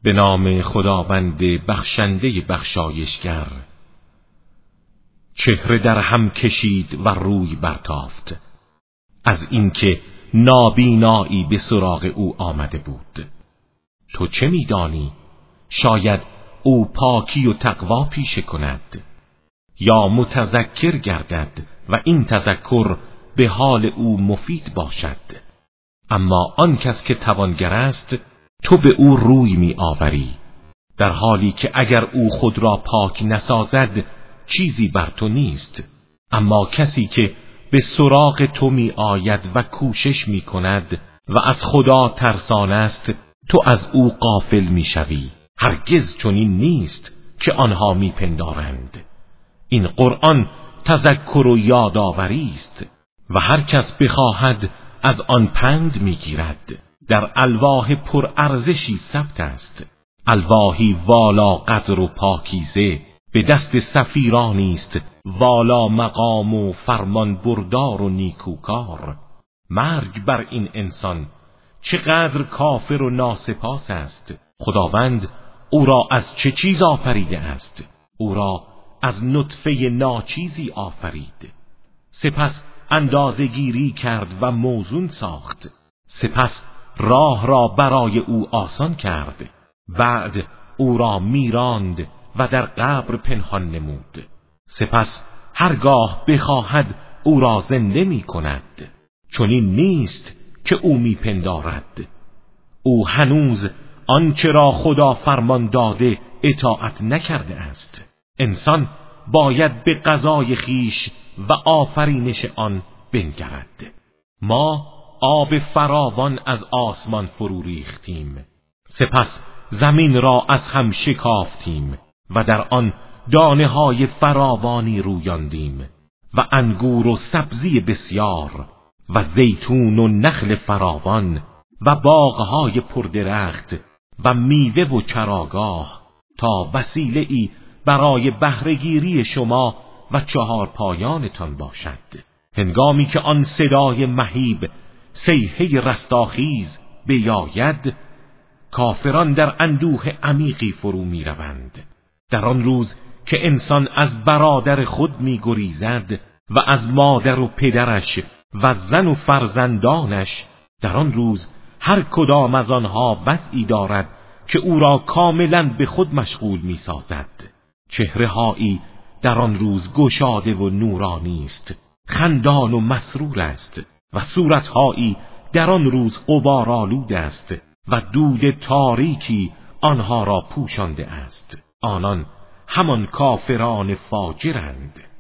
به نام خداوند بخشنده بخشایشگر. چهره در هم کشید و روی برتافت از اینکه نابینایی به سراغ او آمده بود. تو چه می‌دانی؟ شاید او پاکی و تقوا پیشه کند یا متذکر گردد و این تذکر به حال او مفید باشد. اما آن کس که توانگر است تو به او روی می آوری، در حالی که اگر او خود را پاک نسازد چیزی بر تو نیست. اما کسی که به سراغ تو می آید و کوشش می کند و از خدا ترسان است، تو از او غافل می شوی. هرگز چنین نیست که آنها می پندارند. این قرآن تذکر و یادآوری است و هر کس بخواهد از آن پند می گیرد. در الواح پر ارزشی ثبت است، الواحی والا قدر و پاکیزه، به دست سفیرانی است والا مقام و فرمان بردار و نیکوکار. مرگ بر این انسان چقدر کافر و ناسپاس است. خداوند او را از چه چیز آفریده است؟ او را از نطفه ناچیزی آفرید، سپس اندازه‌گیری کرد و موزون ساخت، سپس راه را برای او آسان کرد، بعد او را میراند و در قبر پنهان نمود، سپس هرگاه بخواهد او را زنده می کند. چنین نیست که او میپندارد. او هنوز آنچه را خدا فرمان داده اطاعت نکرده است. انسان باید به قضای خیش و آفرینش آن بنگرد. ما آب فراوان از آسمان فرو ریختیم، سپس زمین را از هم شکافتیم و در آن دانه های فراوانی رویاندیم و انگور و سبزی بسیار و زیتون و نخل فراوان و باغهای پردرخت و میوه و چراگاه تا وسیله ای برای بهره‌گیری شما و چهار پایانتان باشد. هنگامی که آن صدای مهیب صیحه رستاخیز بیاید، کافران در اندوه عمیقی فرو می روند. در آن روز که انسان از برادر خود می گریزد و از مادر و پدرش و زن و فرزندانش، در آن روز هر کدام از آنها وضعی دارد که او را کاملا به خود مشغول می سازد. چهره هایی در آن روز گشاده و نورانی است، خندان و مسرور است و صورتهایی در آن روز غبارآلود است و دود تاریکی آنها را پوشانده است. آنان همان کافران فاجرند.